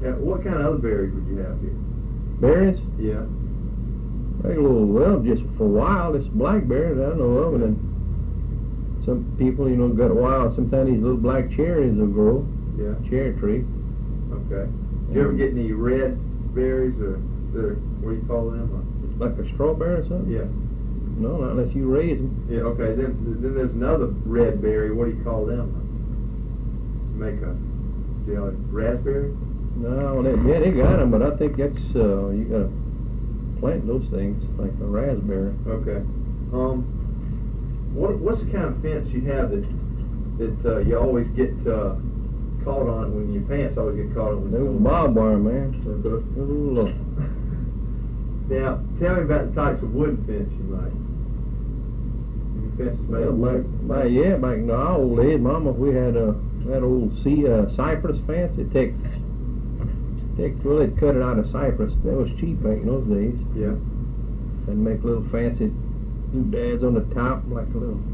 Yeah, what kind of other berries would you have here? Berries? Yeah. Well, just for wild, it's blackberries I know of, and then some people, got wild. Sometimes these little black cherries will grow. Yeah. Cherry tree. Okay. Did you ever get any red berries or what do you call them? Like a strawberry or something? Yeah. No, not unless you raise them. Yeah. Okay. Then there's another red berry. What do you call them? Make a jelly. Raspberry? No, they got them, but I think that's you got to plant those things like a raspberry. Okay. What's the kind of fence you have that you always get caught on when your pants always get caught on? Those barbed wire, man. Ooh. Now, tell me about the types of wooden fence you make. Any fences made of wood? Back in the old days, Mama, we had that old cypress fence. They'd cut it out of cypress. That was cheap back in those days. Yeah. They'd make little fancy doodads on the top, like a little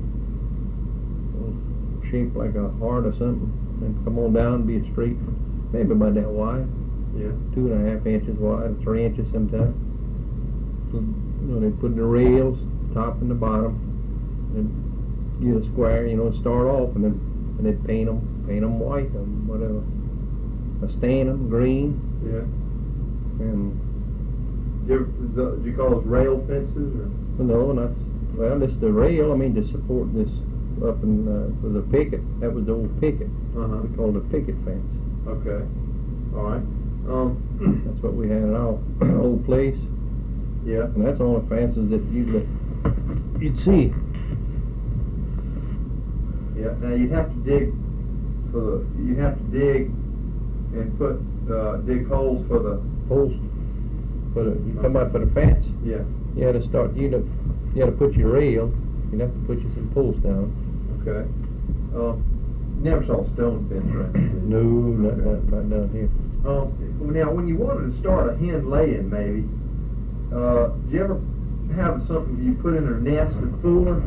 shape like a heart or something, and come on down and be straight, maybe about that wide. Yeah. 2.5 inches wide, 3 inches sometimes. So, they put the rails, top and the bottom, and get a square, start off, and they'd paint them white or whatever. Or stain them green. Yeah. And Do you call those rail fences or? no, it's the rail. I mean, to support this up in for the picket. That was the old picket. Uh-huh. We called it a picket fence. Okay. All right. That's what we had at our old place. Yeah. And that's all the fences that you'd see. Yeah. Now you'd have to dig and put dig holes for the Holes. You come out for the fence. yeah. You had to start. You had to put your rail. You'd have to put you some posts down. Okay. Never saw a stone fence around here. No, not down here. Now when you wanted to start a hen laying, maybe, did you ever have something you put in her nest to fool her?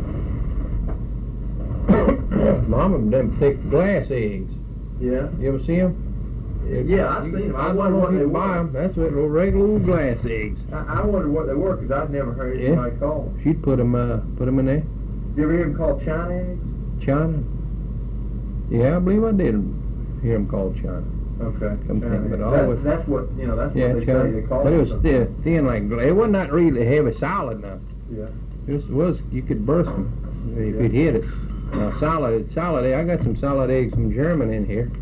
Mom of them thick glass eggs. Yeah. You ever see them? Yeah, I've seen them. I wonder what they buy were. them. That's what little regular old glass eggs. I wonder what they were because I've never heard anybody call them. She'd put them in there. You ever hear them called China eggs? China. Yeah, I believe I did hear them called China. Okay. That's what That's what they China. say they call But them. it was thin like glass. It was not really heavy, solid now. Yeah. It was you could burst them if you'd hit it. Solid egg. I got some solid eggs from Germany in here.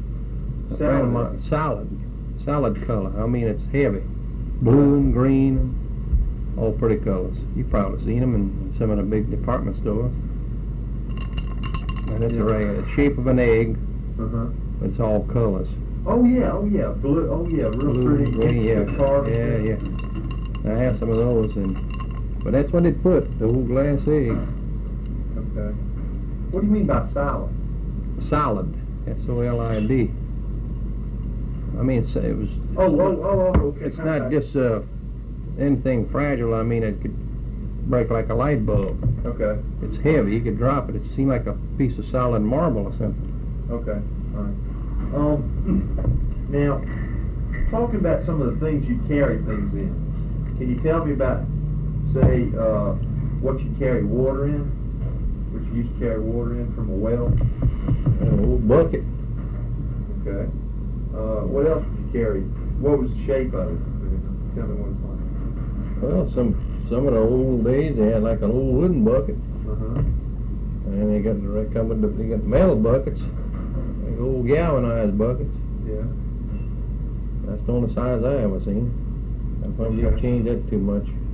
Solid color. I mean, it's heavy, blue and green, all pretty colors. You've probably seen them in some of the big department stores. And it's the shape of an egg. It's all colors. Oh yeah, blue. Oh yeah, real Blue, pretty. green, yeah. Yeah. I have some of those, but that's what they put, the old glass egg. Okay. What do you mean by solid? Solid. S-O-L-I-D. I mean, it was. Okay. It's not just anything fragile. I mean, it could break like a light bulb. Okay. It's heavy. You could drop it. It seemed like a piece of solid marble or something. Okay. All right. Now, talking about some of the things you carry things in, can you tell me about, say, what you carry water in? What you used to carry water in from a well? An old bucket. Okay. What else did you carry? What was the shape of it? Tell me what it's like. Well, some of the old days they had like an old wooden bucket, and they got the metal buckets, like old galvanized buckets. Yeah. That's the only size I ever seen. I probably didn't change that too much.